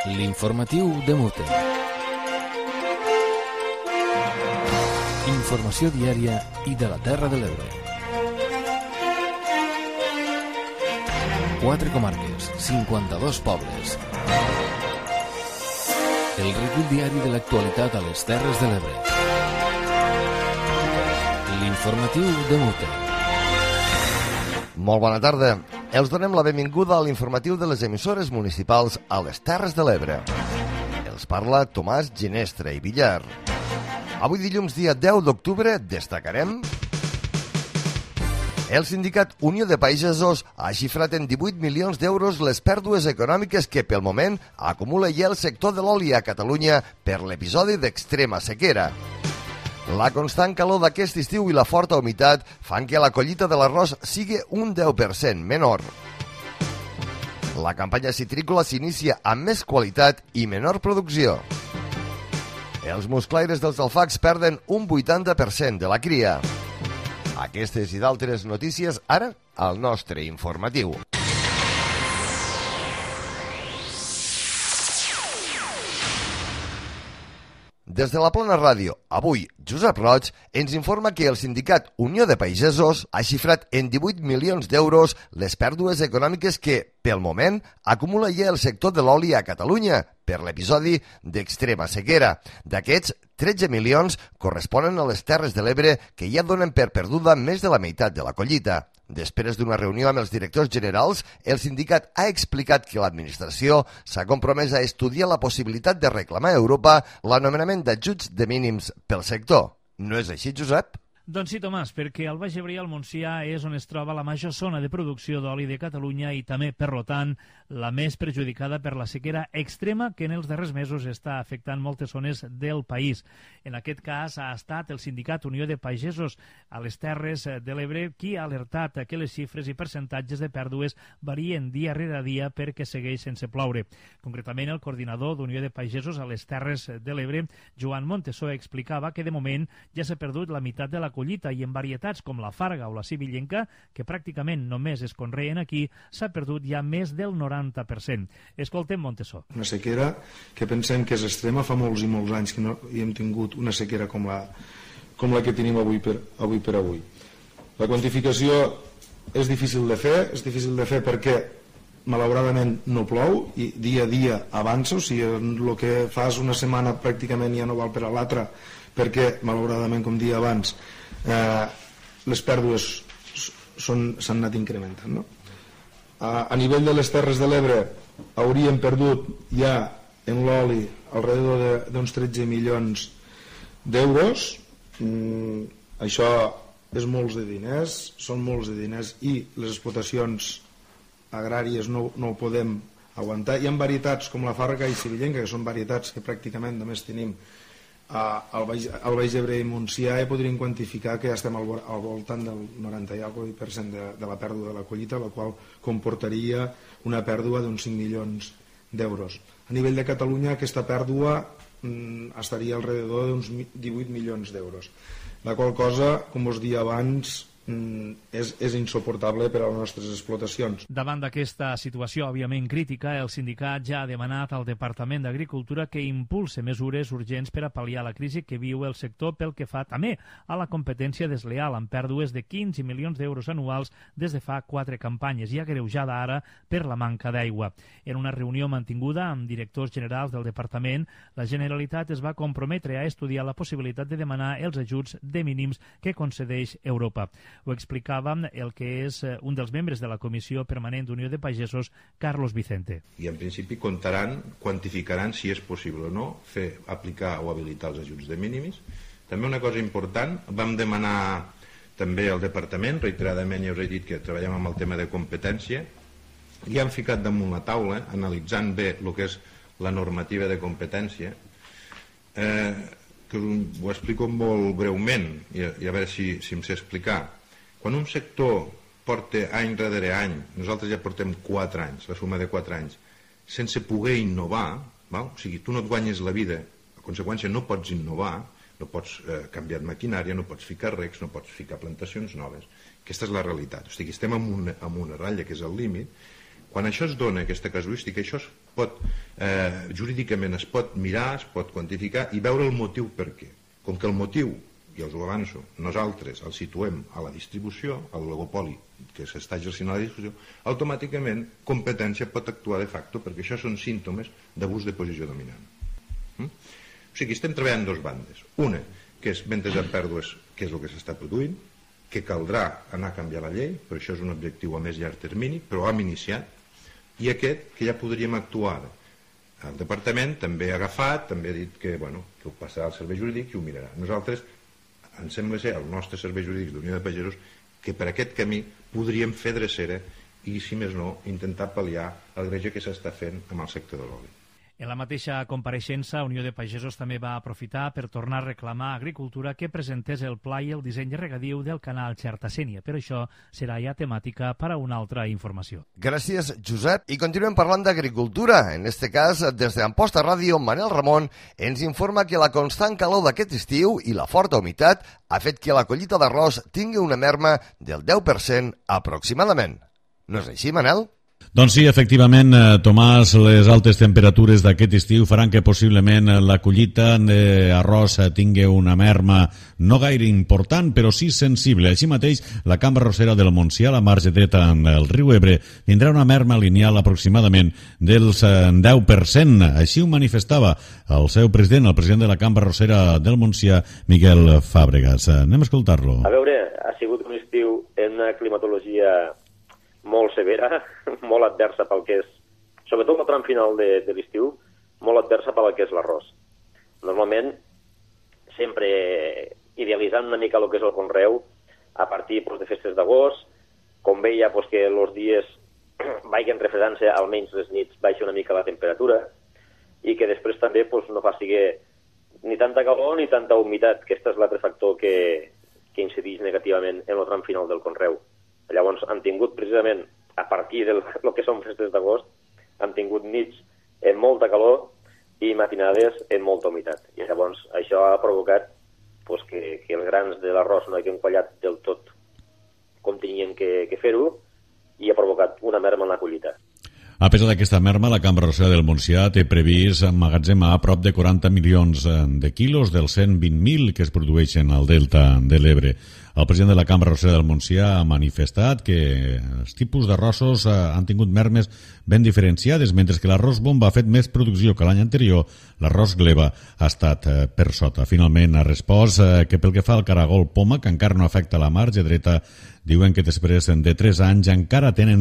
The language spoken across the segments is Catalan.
L'informatiu de Mute. Informació diària i de la Terra de l'Ebre. 4 comarques, 52 pobles. El recull diari de l'actualitat a les Terres de l'Ebre. L'informatiu de Mute. Molt bona tarda. Els donem la benvinguda a l'informatiu de les emissores municipals a les Terres de l'Ebre. Els parla Tomàs Ginestra i Villar. Avui dilluns, dia 10 d'octubre, destacarem... El sindicat Unió de Pagesos ha xifrat en 18 milions d'euros les pèrdues econòmiques que, pel moment, acumula ja el sector de l'oli a Catalunya per l'episodi d'extrema sequera. La constant calor d'aquest estiu i la forta humitat fan que la collita de l'arròs sigui un 10% menor. La campanya citrícola s'inicia amb més qualitat i menor producció. Els musclaires dels alfacs perden un 80% de la cria. Aquestes i d'altres notícies ara al nostre informatiu. Des de la Plana Ràdio, avui, Josep Roig ens informa que el sindicat Unió de Pagesos ha xifrat en 18 milions d'euros les pèrdues econòmiques que, pel moment, acumula ja el sector de l'oli a Catalunya per l'episodi d'extrema sequera. D'aquests, 13 milions corresponen a les Terres de l'Ebre que ja donen per perduda més de la meitat de la collita. Després d'una reunió amb els directors generals, el sindicat ha explicat que l'administració s'ha compromès a estudiar la possibilitat de reclamar a Europa l'anomenament d'ajuts de mínims pel sector. No és així, Josep? Doncs sí, Tomàs, perquè al Baix Ebre i al Montsià és on es troba la major zona de producció d'oli de Catalunya i també, per tant, la més perjudicada per la sequera extrema que en els darrers mesos està afectant moltes zones del país. En aquest cas ha estat el sindicat Unió de Pagesos a les Terres de l'Ebre qui ha alertat que les xifres i percentatges de pèrdues varien dia rere dia perquè segueix sense ploure. Concretament, el coordinador d'Unió de Pagesos a les Terres de l'Ebre, Joan Montesó, explicava que de moment ja s'ha perdut la meitat de la collita i en varietats com la farga o la cibillenca, que pràcticament només es conreen aquí, s'ha perdut ja més del 90%. Escoltem Montesó. Una sequera que pensem que és extrema, fa molts i molts anys que no hi hem tingut una sequera com la que tenim avui per avui. La quantificació és difícil de fer perquè malauradament no plou i dia a dia avança, o sigui, el que fas una setmana pràcticament ja no val per a l'altra perquè malauradament, com dia abans, les pèrdues s'han anat incrementant, no? A nivell de les Terres de l'Ebre hauríem perdut ja en l'oli alrededor d'uns 13 milions d'euros. Això és molts de diners, són molts de diners i les explotacions agràries no ho podem aguantar. Hi ha varietats com la farga i cibillenca, que són varietats que pràcticament només tenim al Baix Ebre i Montsià, i podríem quantificar que ja estem al voltant del 90% de la pèrdua de la collita, la qual comportaria una pèrdua d'uns 5 milions d'euros. A nivell de Catalunya aquesta pèrdua estaria alrededor d'uns 18 milions d'euros, la qual cosa, com us deia abans, és insuportable per a les nostres explotacions. Davant d'aquesta situació òbviament crítica, el sindicat ja ha demanat al Departament d'Agricultura que impulse mesures urgents per a pal·liar la crisi que viu el sector pel que fa també a la competència desleal amb pèrdues de 15 milions d'euros anuals des de fa 4 campanyes i agreujada ara per la manca d'aigua. En una reunió mantinguda amb directors generals del departament, la Generalitat es va comprometre a estudiar la possibilitat de demanar els ajuts de mínims que concedeix Europa. Ho explicava el que és un dels membres de la Comissió Permanent d'Unió de Pagesos, Carlos Vicente. I en principi quantificaran si és possible o no aplicar o habilitar els ajuts de mínims. També una cosa important, vam demanar també al departament, reiteradament ja us he dit que treballem amb el tema de competència, i hem ficat damunt la taula, analitzant bé el que és la normativa de competència, que ho explico molt breument i a veure si em sé explicar. Quan un sector porta any darrere any, nosaltres ja portem 4 anys, la suma de 4 anys, sense poder innovar, o sigui, tu no et guanyes la vida, a conseqüència no pots innovar, no pots canviar maquinària, no pots ficar recs, no pots ficar plantacions noves. Aquesta és la realitat. O sigui, estem en una ratlla que és el límit. Quan això es dona, aquesta casuística, això es pot, jurídicament es pot mirar, es pot quantificar i veure el motiu per què. Com que el motiu, ja us ho avanço, nosaltres el situem a la distribució, al oligopoli que s'està exercint a la distribució, automàticament competència pot actuar de facto, perquè això són símptomes d'abús de posició dominant. O sigui, estem treballant en dues bandes. Una, que és ventes a pèrdues, que és el que s'està produint, que caldrà anar a canviar la llei, però això és un objectiu a més llarg termini, però hem iniciat, i aquest, que ja podríem actuar. El departament també ha agafat, també ha dit que ho passarà al servei jurídic i ho mirarà. Nosaltres, ens sembla ser, el nostre servei jurídic d'Unió de Pagesos, que per aquest camí podríem fer drecera i, si més no, intentar pal·liar el greuge que s'està fent amb el sector de l'oli. En la mateixa compareixença, Unió de Pagesos també va aprofitar per tornar a reclamar a Agricultura que presentés el pla i el disseny de regadiu del canal Xerta-Sénia, però això serà ja temàtica per a una altra informació. Gràcies, Josep. I continuem parlant d'agricultura. En este cas, des d'Amposta Ràdio, Manel Ramon ens informa que la constant calor d'aquest estiu i la forta humitat ha fet que la collita d'arròs tingui una merma del 10% aproximadament. No és així, Manel? Doncs sí, efectivament, Tomàs, les altes temperatures d'aquest estiu faran que possiblement la collita d'arròs tingui una merma no gaire important, però sí sensible. Així mateix, la cambra arrossera del Montsià, a la marge dreta del riu Ebre, tindrà una merma lineal aproximadament del 10%. Així ho manifestava el seu president, el president de la cambra arrossera del Montsià, Miguel Fàbregas. Anem a escoltar-lo. A veure, ha sigut un estiu en una climatologia molt severa, molt adversa pel que és, sobretot el tram final de l'estiu, molt adversa pel que és l'arròs. Normalment, sempre idealitzant una mica el que és el conreu, a partir de festes d'agost, com veia que els dies vagin refredant-se, almenys les nits baixa una mica la temperatura, i que després també no faci ni tanta calor ni tanta humitat, que aquest és l'altre factor que incideix negativament en el tram final del conreu. Llavors, han tingut precisament, a partir del que són festes d'agost, han tingut nits amb molta calor i matinades amb molta humitat. I llavors això ha provocat que els grans de l'arròs no hagin quallat del tot com tenien que fer-ho i ha provocat una merma en la collita. A pesar d'aquesta merma, la cambra arrossera del Montsià té previst emmagatzemar a prop de 40 milions de quilos dels 120.000 que es produeixen al delta de l'Ebre. El president de la cambra arrossera del Montsià ha manifestat que els tipus d'arrossos han tingut mermes ben diferenciades, mentre que l'arròs bomba ha fet més producció que l'any anterior, l'arròs gleba ha estat per sota. Finalment ha respost que pel que fa al caragol poma, que encara no afecta la marge dreta, diuen que després de 3 anys encara tenen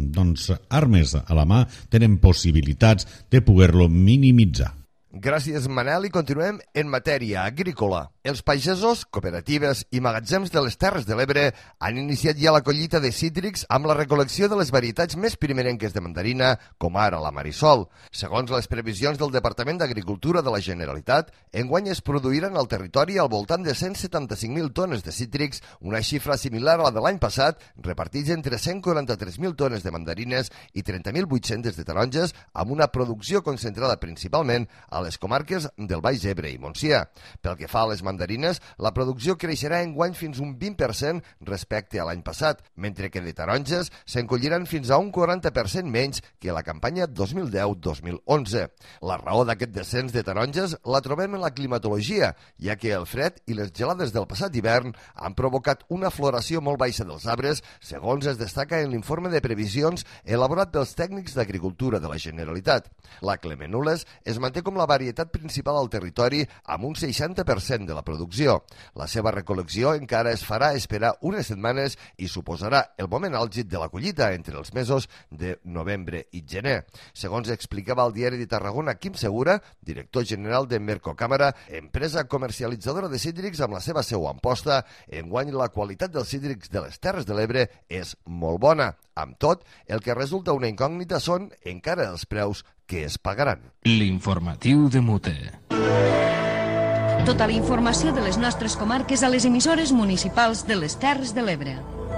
armes a la mà, tenen possibilitats de poder-lo minimitzar. Gràcies, Manel, i continuem en matèria agrícola. Els pagesos, cooperatives i magatzems de les Terres de l'Ebre han iniciat ja la collita de cítrics amb la recol·lecció de les varietats més primerenques de mandarina, com ara la Marisol. Segons les previsions del Departament d'Agricultura de la Generalitat, enguany es produiran al territori al voltant de 175.000 tones de cítrics, una xifra similar a la de l'any passat, repartits entre 143.000 tones de mandarines i 30.800 de taronges, amb una producció concentrada principalment a les comarques del Baix Ebre i Montsià. Pel que fa a les mandarines, la producció creixerà enguany fins un 20% respecte a l'any passat, mentre que de taronges se'n colliran fins a un 40% menys que la campanya 2010-2011. La raó d'aquest descens de taronges la trobem en la climatologia, ja que el fred i les gelades del passat hivern han provocat una floració molt baixa dels arbres, segons es destaca en l'informe de previsions elaborat pels tècnics d'Agricultura de la Generalitat. La Clemenules es manté com la varietat principal al territori amb un 60% de la producció. La seva recol·lecció encara es farà esperar unes setmanes i suposarà el moment àlgid de la collita entre els mesos de novembre i gener. Segons explicava al diari de Tarragona Quim Segura, director general de Mercocàmera, empresa comercialitzadora de cítrics amb la seva seu a Amposta, enguany la qualitat dels cítrics de les Terres de l'Ebre és molt bona. Amb tot, el que resulta una incògnita són encara els preus que es pagaran. L'informatiu de Mute. Tota la informació de les nostres comarques a les emissores municipals de les Terres de l'Ebre.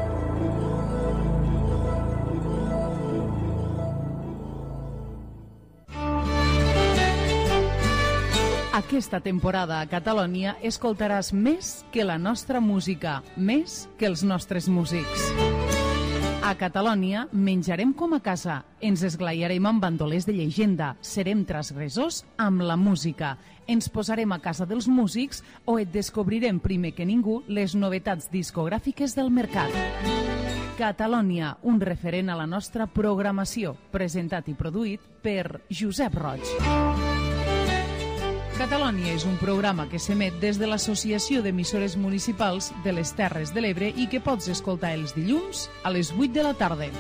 Aquesta temporada a Catalunya escoltaràs més que la nostra música, més que els nostres músics. A Catalònia menjarem com a casa, ens esglaiarem amb bandolers de llegenda, serem transgressors amb la música, ens posarem a casa dels músics o et descobrirem primer que ningú les novetats discogràfiques del mercat. Catalònia, un referent a la nostra programació, presentat i produït per Josep Roig. Catalònia és un programa que s'emet des de l'Associació d'Emissores Municipals de les Terres de l'Ebre i que pots escoltar els dilluns a les 8 de la tarda.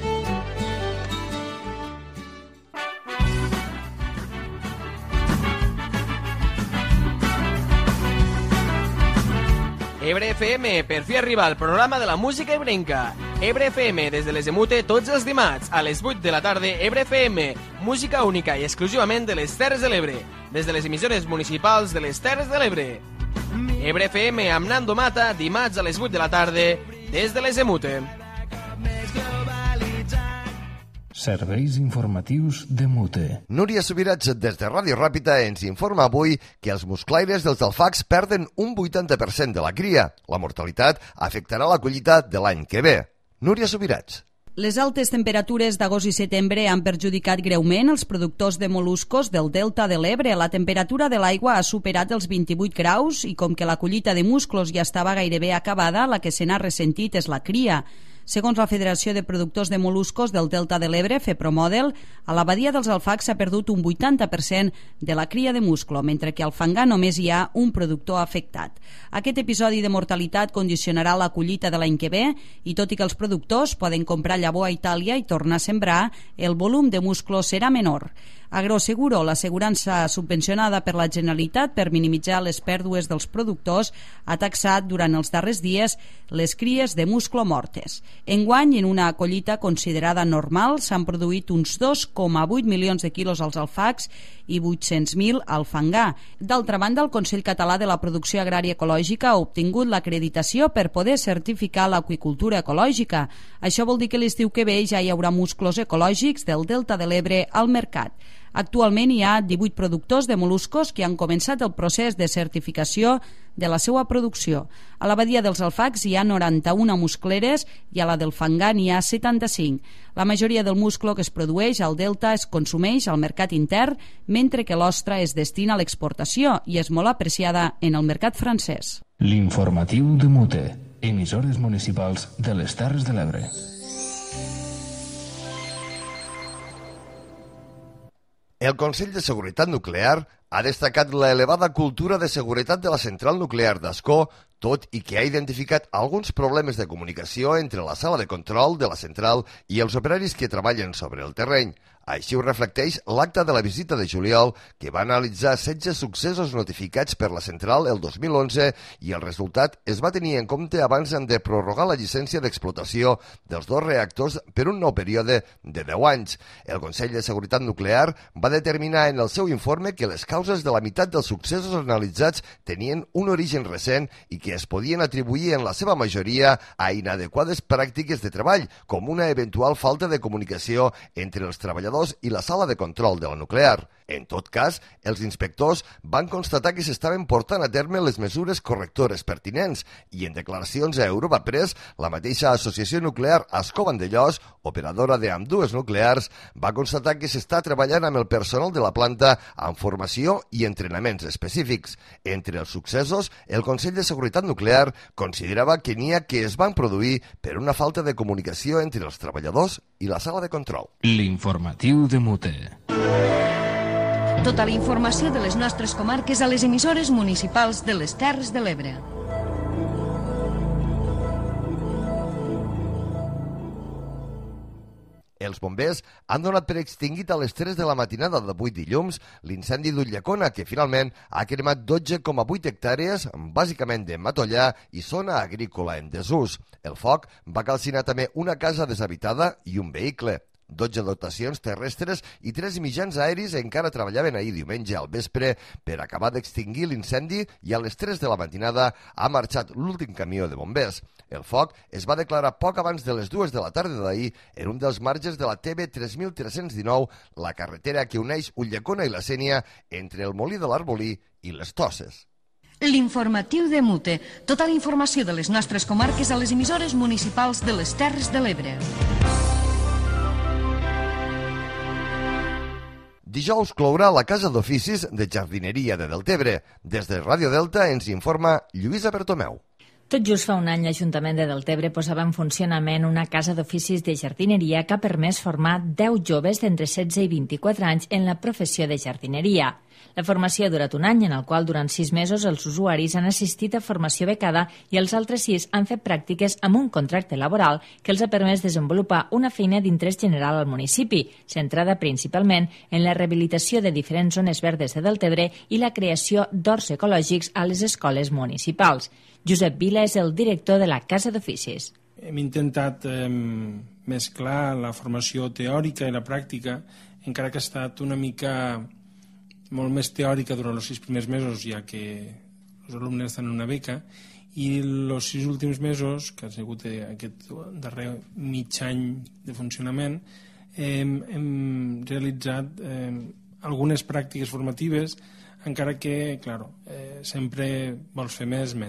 Ebre FM, per fi arriba el programa de la música ebrenca. Ebre FM, des de les Emute, tots els dimarts, a les 8 de la tarda, Ebre FM, música única i exclusivament de les Terres de l'Ebre, des de les emissores municipals de les Terres de l'Ebre. Ebre FM amb Nando Mata, dimarts a les 8 de la tarda, des de les Emute. Serveis informatius de Mute. Núria Subirats, des de Ràdio Ràpita, ens informa avui que els musclaires dels alfacs perden un 80% de la cria. La mortalitat afectarà la collita de l'any que ve. Núria Subirats. Les altes temperatures d'agost i setembre han perjudicat greument els productors de mol·luscos del Delta de l'Ebre. La temperatura de l'aigua ha superat els 28 graus i com que la collita de musclos ja estava gairebé acabada, la que se n'ha ressentit és la cria. Segons la Federació de Productors de Mol·luscos del Delta de l'Ebre, FEPROMODEL, a la badia dels alfacs s'ha perdut un 80% de la cria de musclo, mentre que al fangar només hi ha un productor afectat. Aquest episodi de mortalitat condicionarà la collita de l'any que ve i tot i que els productors poden comprar llavor a Itàlia i tornar a sembrar, el volum de musclo serà menor. Agroseguro, l'assegurança subvencionada per la Generalitat per minimitzar les pèrdues dels productors, ha taxat durant els darrers dies les cries de musclo mortes. Enguany, en una collita considerada normal, s'han produït uns 2,8 milions de quilos als alfacs i 800.000 al fangar. D'altra banda, el Consell Català de la Producció Agrària Ecològica ha obtingut l'acreditació per poder certificar l'aqüicultura ecològica. Això vol dir que l'estiu que ve ja hi haurà musclos ecològics del Delta de l'Ebre al mercat. Actualment hi ha 18 productors de mol·luscos que han començat el procés de certificació de la seva producció. A la badia dels alfacs hi ha 91 muscleres i a la del fangar n'hi ha 75. La majoria del musclo que es produeix al delta es consumeix al mercat intern, mentre que l'ostra es destina a l'exportació i és molt apreciada en el mercat francès. L'informatiu de Mute, emissores municipals de les Terres de l'Ebre. El Consell de Seguretat Nuclear ha destacat l'elevada cultura de seguretat de la central nuclear d'Ascó, tot i que ha identificat alguns problemes de comunicació entre la sala de control de la central i els operaris que treballen sobre el terreny. Així ho reflecteix l'acte de la visita de juliol, que va analitzar 16 successos notificats per la central el 2011 i el resultat es va tenir en compte abans de prorrogar la llicència d'explotació dels dos reactors per un nou període de 10 anys. El Consell de Seguretat Nuclear va determinar en el seu informe que les causes de la meitat dels successos analitzats tenien un origen recent i que es podien atribuir en la seva majoria a inadequades pràctiques de treball, com una eventual falta de comunicació entre els treballadors i la sala de control de la nuclear. En tot cas, els inspectors van constatar que s'estaven portant a terme les mesures correctores pertinents i en declaracions a Europa Press, la mateixa Associació Nuclear Ascó Vandellòs, operadora d'ambdues nuclears, va constatar que s'està treballant amb el personal de la planta amb formació i entrenaments específics. Entre els successos, el Consell de Seguretat Nuclear considerava que n'hi ha que es van produir per una falta de comunicació entre els treballadors i la sala de control. L'informatiu de Mute. Tota la informació de les nostres comarques a les emissores municipals de les Terres de l'Ebre. Els bombers han donat per extingit a les 3 de la matinada d'avui dilluns l'incendi d'Ulldecona, que finalment ha cremat 12,8 hectàrees, bàsicament de matollar i zona agrícola en desús. El foc va calcinar també una casa deshabitada i un vehicle. 12 dotacions terrestres i 3 mitjans aeris encara treballaven ahir diumenge al vespre per acabar d'extingir l'incendi i a les 3 de la matinada ha marxat l'últim camió de bombers. El foc es va declarar poc abans de les 2 de la tarda d'ahir en un dels marges de la TB 3319, la carretera que uneix Ulldecona i la Sénia entre el Molí de l'Arbolí i les Tosses. L'informatiu de Mute. Tota la informació de les nostres comarques a les emissores municipals de les Terres de l'Ebre. Dijous clourà la Casa d'Oficis de Jardineria de Deltebre. Des de Ràdio Delta ens informa Lluïsa Bertomeu. Tot just fa un any l'Ajuntament de Deltebre posava en funcionament una casa d'oficis de jardineria que ha permès formar 10 joves d'entre 16 i 24 anys en la professió de jardineria. La formació ha durat un any, en el qual durant 6 mesos els usuaris han assistit a formació becada i els altres 6 han fet pràctiques amb un contracte laboral que els ha permès desenvolupar una feina d'interès general al municipi, centrada principalment en la rehabilitació de diferents zones verdes de Deltebre i la creació d'horts ecològics a les escoles municipals. Josep Vila és el director de la Casa d'Oficis. Hem intentat mesclar la formació teòrica i la pràctica, encara que ha estat una mica molt més teòrica durant els 6 primers mesos, ja que els alumnes estan en una beca, i els 6 últims mesos, que ha sigut aquest darrer mig any de funcionament, hem realitzat algunes pràctiques formatives, encara que, clar, sempre vols fer més.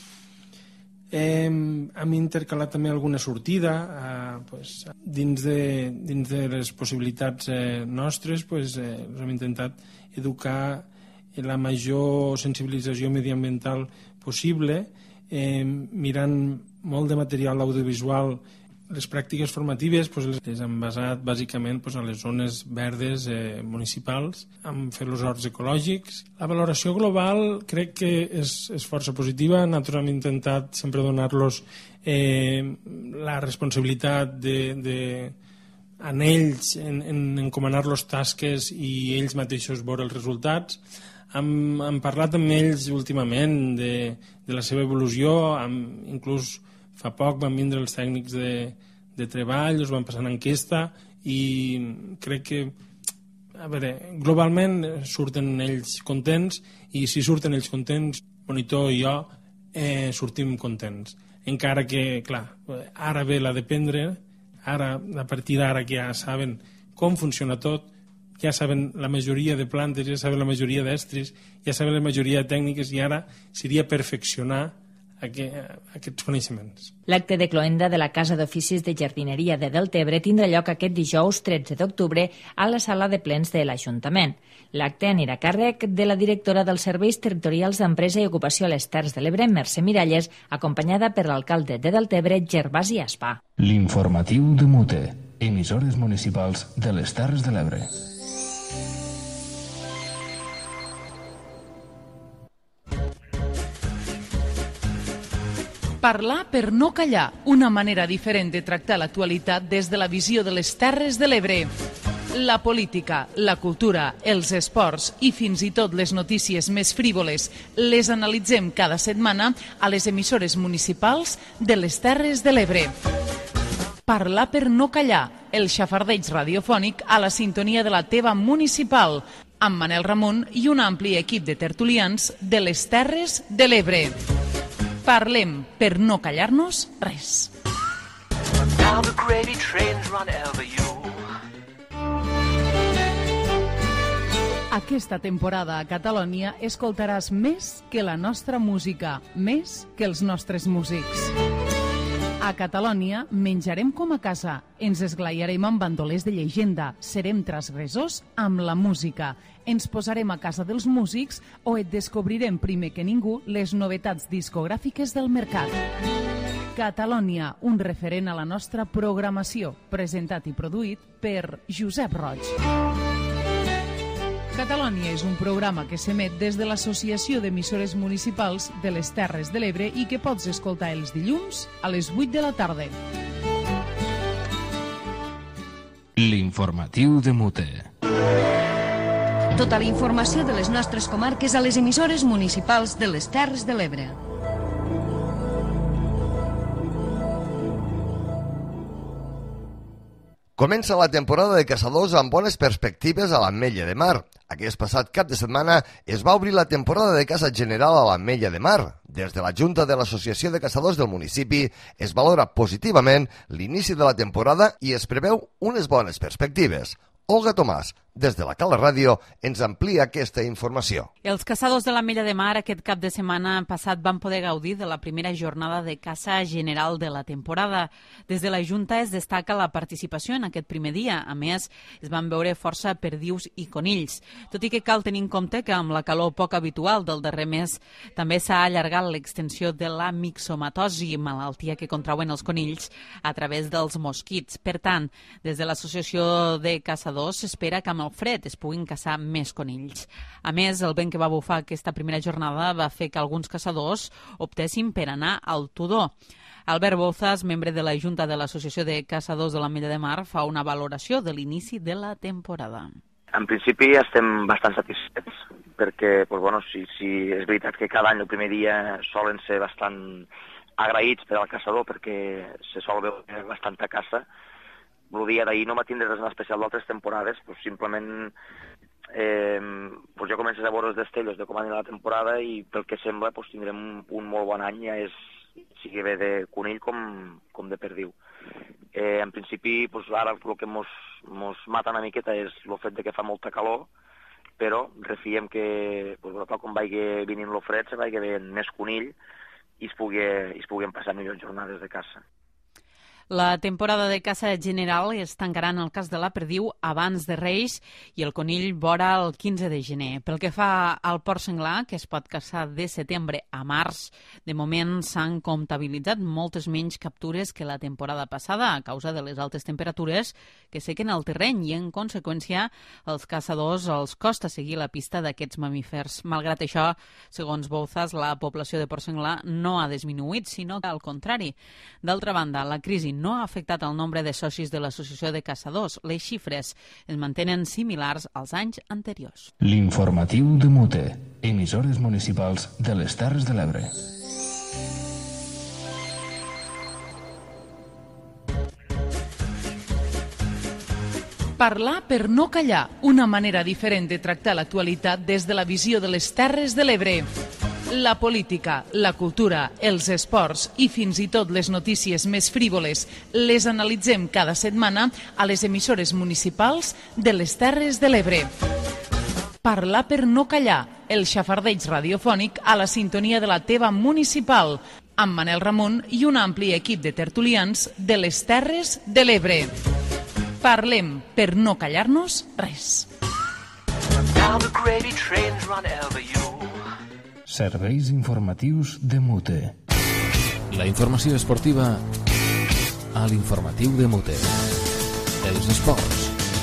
Hem intercalat també alguna sortida dins de les possibilitats nostres. Hem intentat educar la major sensibilització mediambiental possible, mirant molt de material audiovisual. Les pràctiques formatives les hem basat bàsicament a les zones verdes municipals, hem fet els horts ecològics. La valoració global crec que és força positiva. Nosaltres hem intentat sempre donar-los la responsabilitat en ells, en encomanar-los tasques i ells mateixos veure els resultats. Hem parlat amb ells últimament de la seva evolució, inclús fa poc van vindre els tècnics de treball, els van passar en enquesta i crec que globalment surten ells contents, i si surten ells contents, Monitor i jo sortim contents. Encara que, clar, ara ve la dependre, ara, a partir d'ara que ja saben com funciona tot, ja saben la majoria de plantes, ja saben la majoria d'estris, ja saben la majoria de tècniques, i ara seria perfeccionar aquests coneixements. L'acte de cloenda de la Casa d'Oficis de Jardineria de Deltebre tindrà lloc aquest dijous 13 d'octubre a la sala de plens de l'Ajuntament. L'acte anirà a càrrec de la directora dels Serveis Territorials d'Empresa i Ocupació a les Terres de l'Ebre, Mercè Miralles, acompanyada per l'alcalde de Deltebre, Gervasi Aspa. L'informatiu de Mute, emissores municipals de les Terres de l'Ebre. Parlar per no callar, una manera diferent de tractar l'actualitat des de la visió de les Terres de l'Ebre. La política, la cultura, els esports i fins i tot les notícies més frívoles les analitzem cada setmana a les emissores municipals de les Terres de l'Ebre. Parlar per no callar, el xafardeig radiofònic a la sintonia de la teva municipal, amb Manel Ramon i un ampli equip de tertulians de les Terres de l'Ebre. Parlem per no callar-nos res. Aquesta temporada a Catalònia escoltaràs més que la nostra música, més que els nostres músics. A Catalònia menjarem com a casa, ens esglaiarem amb bandolers de llegenda, serem transgressors amb la música, ens posarem a casa dels músics o et descobrirem primer que ningú les novetats discogràfiques del mercat. Catalònia, un referent a la nostra programació, presentat i produït per Josep Roig. Catalònia és un programa que s'emet des de l'Associació d'Emissores Municipals de les Terres de l'Ebre i que pots escoltar els dilluns a les 8 de la tarda. L'informatiu de Mute. Tota la informació de les nostres comarques a les emissores municipals de les Terres de l'Ebre. Comença la temporada de caçadors amb bones perspectives a l'Ametlla de Mar. Aquest passat cap de setmana es va obrir la temporada de caça general a l'Ametlla de Mar. Des de la Junta de l'Associació de Caçadors del municipi es valora positivament l'inici de la temporada i es preveu unes bones perspectives. Olga Tomàs, des de la Cala Ràdio, ens amplia aquesta informació. Els caçadors de l'Ametlla de Mar aquest cap de setmana passat van poder gaudir de la primera jornada de caça general de la temporada. Des de la Junta es destaca la participació en aquest primer dia. A més, es van veure força perdius i conills. Tot i que cal tenir en compte que amb la calor poc habitual del darrer mes també s'ha allargat l'extensió de la mixomatosi, malaltia que contrauen els conills a través dels mosquits. Per tant, des de l'Associació de Caçadors s'espera que amb el fred es puguin caçar més conills. A més, el vent que va bufar aquesta primera jornada va fer que alguns caçadors optessin per anar al Tudó. Albert Bouzas, membre de la Junta de l'Associació de Caçadors de l'Ametlla de Mar, fa una valoració de l'inici de la temporada. En principi estem bastant satisfets perquè si és veritat que cada any el primer dia solen ser bastant agraïts per al caçador perquè se sol veure bastanta caça. El dia d'ahir no va tindre res en especial d'altres temporades, simplement ja comences a veure els destellos de com anirà la temporada i pel que sembla tindrem un molt bon any, ja sigui bé de conill com de perdiu. En principi, ara el que mos mata una miqueta és el fet que fa molta calor, però refiem que com vagi venint el fred se vagi veient més conill i es puguin passar millors jornades de caça. La temporada de caça general es tancarà en el cas de la perdiu abans de Reis i el conill vora el 15 de gener. Pel que fa al porc senglar, que es pot caçar de setembre a març, de moment s'han comptabilitzat moltes menys captures que la temporada passada a causa de les altes temperatures que sequen el terreny i, en conseqüència, als caçadors els costa seguir la pista d'aquests mamífers. Malgrat això, segons Bouzas, la població de porc senglar no ha disminuït, sinó que al contrari. D'altra banda, la crisi no ha afectat el nombre de socis de l'Associació de Caçadors. Les xifres es mantenen similars als anys anteriors. L'informatiu de Mute, emissores municipals de les Terres de l'Ebre. Parlar per no callar, una manera diferent de tractar l'actualitat des de la visió de les Terres de l'Ebre. La política, la cultura, els esports i fins i tot les notícies més frívoles les analitzem cada setmana a les emissores municipals de les Terres de l'Ebre. Parlar per no callar, el xafardeig radiofònic a la sintonia de la teva municipal, amb Manel Ramon i un ampli equip de tertulians de les Terres de l'Ebre. Parlem per no callar-nos res. Serveis informatius de Mute. La informació esportiva a l'informatiu de Mute. Els esports.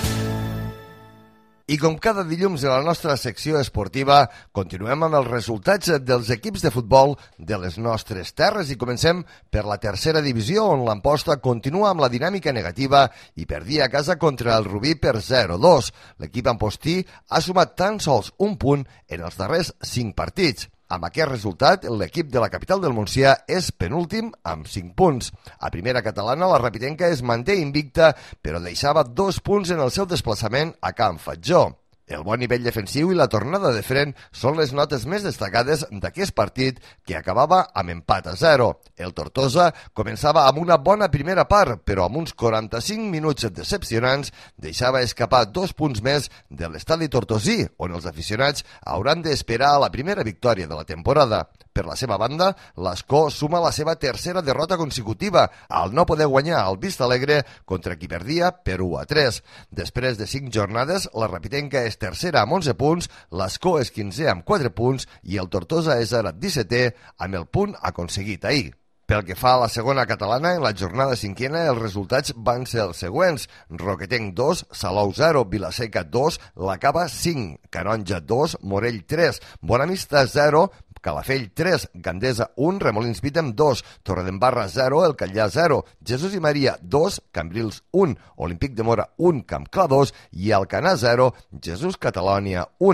I com cada dilluns en la nostra secció esportiva, continuem amb els resultats dels equips de futbol de les nostres terres i comencem per la tercera divisió, on l'Amposta continua amb la dinàmica negativa i perdia a casa contra el Rubí per 0-2. L'equip ampostí ha sumat tan sols un punt en els darrers 5 partits. Amb aquest resultat, l'equip de la capital del Montsià és penúltim amb 5 punts. A primera catalana, la Rapitenca es manté invicta, però deixava 2 punts en el seu desplaçament a Can Fatjó. El bon nivell defensiu i la tornada de fren són les notes més destacades d'aquest partit, que acabava amb empat a 0. El Tortosa començava amb una bona primera part, però amb uns 45 minuts decepcionants deixava escapar 2 punts més de l'estadi tortosí, on els aficionats hauran d'esperar a la primera victòria de la temporada. Per la seva banda, l'Escó suma la seva tercera derrota consecutiva al no poder guanyar el Vistalegre contra qui perdia per 1-3. Després de 5 jornades, la Rapitenca és tercera amb 11 punts, l'Escó és 15è amb 4 punts i el Tortosa és ara 17è amb el punt aconseguit ahir. Pel que fa a la segona catalana, en la jornada 5a els resultats van ser els següents. Roquetenc 2, Salou 0, Vilaseca 2, La Cava 5, Canonja 2, Morell 3, Bonavista 0, Calafell 3, Gandesa 1, Remolins Vítem 2, Torredembarra 0, El Catllà 0, Jesús i Maria 2, Cambrils 1, Olímpic de Mora 1, Campclar 2 i Alcanar 0, Jesús Catalònia 1.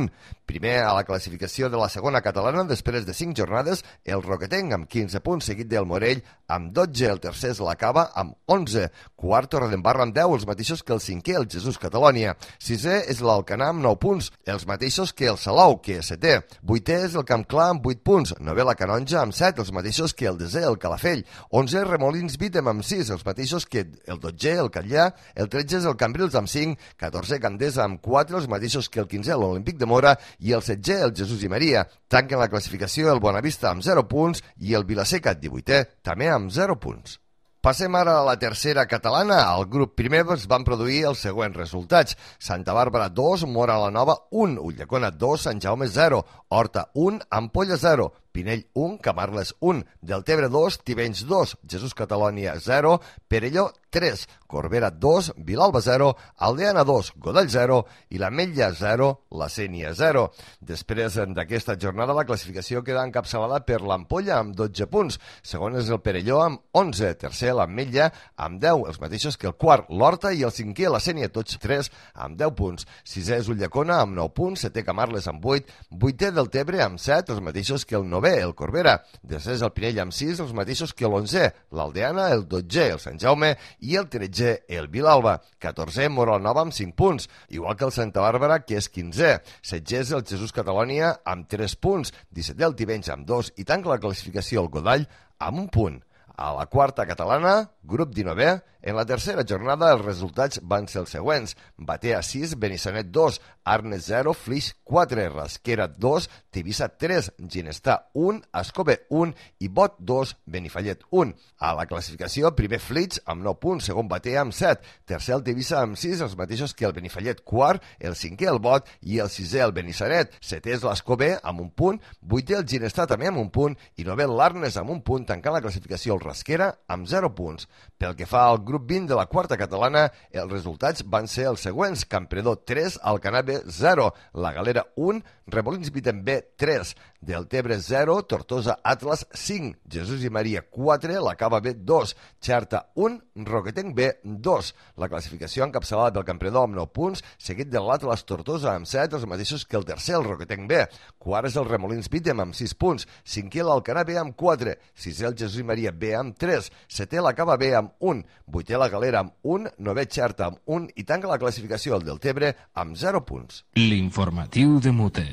Primer a la classificació de la segona catalana, després de 5 jornades, el Roquetenc amb 15 punts, seguit del Morell amb 12, el tercer és la Cava amb 11, quart Torredembarra amb 10, els mateixos que el cinquè, el Jesús Catalònia. Sisè és l'Alcanar amb 9 punts, els mateixos que el Salou, que és setè. Vuitè és el Camp Clar amb 8 punts, novè la Canonja amb 7, els mateixos que el desè, el Calafell. 11 Remolins Vítem amb 6, els mateixos que el 12è, el Catllà. El 13è és el Cambrils amb 5, 14è Gandesa amb 4, els mateixos que el 15è, l'Olímpic de Mora, i el 16è, el Jesús i Maria. Tanquen la classificació el Bonavista amb 0 punts i el Vilaseca, 18è, també amb 0 punts. Passem ara a la tercera catalana. Al grup primer es van produir els següents resultats. Santa Bàrbara 2, Móra la Nova 1, Ulldecona 2, Sant Jaume 0, Horta 1, Ampolla 0, Pinell 1, Camarles 1, Deltebre 2, Tivenys 2, Jesús Catalònia 0, Perelló 3, Corbera 2, Vilalba 0, Aldeana 2, Godall 0 i l'Ametlla 0, la Sénia 0. Després d'aquesta jornada la classificació queda encapçalada per l'Ampolla amb 12 punts, segon és el Perelló amb 11, tercer l'Ametlla amb 10, els mateixos que el quart, l'Horta i el cinquè, la Sénia, tots 3 amb 10 punts. Sisè és Ulldecona amb 9 punts, setè Camarles amb 8, vuitè Deltebre amb 7, els mateixos que el 9è, el Corbera, després el Pinell amb 6, els mateixos que l'11è, l'Aldeana, el 12è, el Sant Jaume i el 13è, el Vilalba. 14è, Móra la Nova amb 5 punts, igual que el Santa Bàrbara, que és 15è. 16è és el Jesús Catalònia amb 3 punts, 17è el Tivenys amb 2 i tanca la classificació el Godall amb 1 punt. A la quarta catalana, grup 19è, en la tercera jornada els resultats van ser els següents. Batea 6, Benissanet 2, Arnes 0, Flix 4, Rasquera 2, Tivissa 3, Ginestar 1, Escobe 1 i Bot 2, Benifallet 1. A la classificació, primer Flix amb 9 punts, segon Batea amb 7, tercer el Tivissa amb 6, els mateixos que el Benifallet, quart, el cinquè el Bot i el sisè el Benissanet. Setè és l'Escobe amb 1 punt, vuitè el Ginestar també amb 1 punt i novè l'Arnes amb 1 punt, tancant la classificació el Rasquera amb 0 punts. Pel que fa al grup 20 de la quarta catalana, els resultats van ser els següents. Campredó 3, Alcanar B 0, La Galera 1, Remolins Vítem B 3, Deltebre 0, Tortosa Atlas 5, Jesús i Maria 4, La Cava B 2, Xerta 1, Roquetenc B 2. La classificació encapçalada pel Campredó amb 9 punts, seguit de l'Atlas Tortosa amb 7, els mateixos que el tercer, el Roquetenc B. Quart és el Remolins Vítem amb 6 punts, cinquè l'Alcanar B amb 4, sisè el Jesús i Maria B amb 3, setè la Cava B amb 1, vuitè la Galera amb 1, novè Xerta amb 1 i tanca la classificació el Deltebre amb 0 punts. L'informatiu de Mute.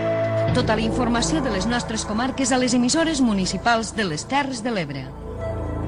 Tota la informació de les nostres comarques a les emissores municipals de les Terres de l'Ebre.